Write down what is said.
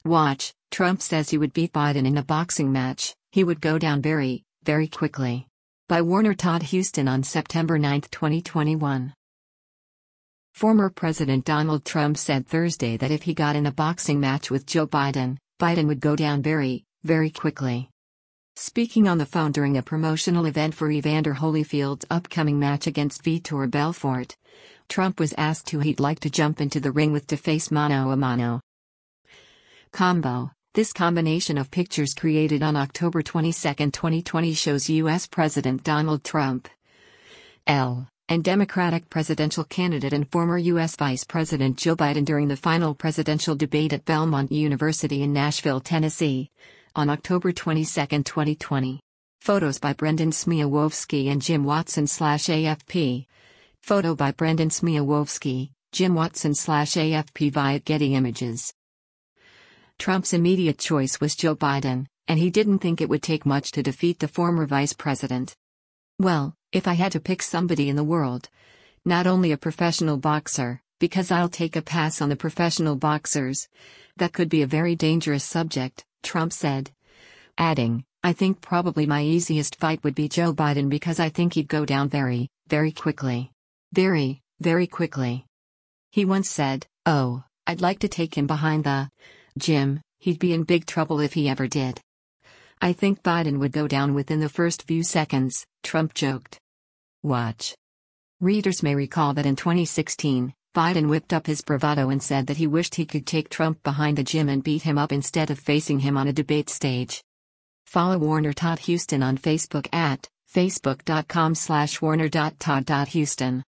Watch, Trump says he would beat Biden in a boxing match, he would go down very, very quickly. By Warner Todd Huston on September 9, 2021. Former President Donald Trump said Thursday that if he got in a boxing match with Joe Biden, Biden would go down very, very quickly. Speaking on the phone during a promotional event for Evander Holyfield's upcoming match against Vitor Belfort, Trump was asked who he'd like to jump into the ring with to face mano a mano. Combo. This combination of pictures created on October 22, 2020 shows U.S. President Donald Trump and Democratic presidential candidate and former U.S. Vice President Joe Biden during the final presidential debate at Belmont University in Nashville, Tennessee, on October 22, 2020. Photos by Brendan Smiałowski and Jim Watson/AFP. Photo by Brendan Smiałowski, Jim Watson/AFP via Getty Images. Trump's immediate choice was Joe Biden, and he didn't think it would take much to defeat the former vice president. Well, if I had to pick somebody in the world, not only a professional boxer, because I'll take a pass on the professional boxers, that could be a very dangerous subject, Trump said. Adding, I think probably my easiest fight would be Joe Biden because I think he'd go down very, very quickly. Very, very quickly. He once said, "Oh, I'd like to take him behind the gym, he'd be in big trouble if he ever did." I think Biden would go down within the first few seconds, Trump joked. Watch. Readers may recall that in 2016, Biden whipped up his bravado and said that he wished he could take Trump behind the gym and beat him up instead of facing him on a debate stage. Follow Warner Todd Huston on Facebook at facebook.com/warner.todd.huston.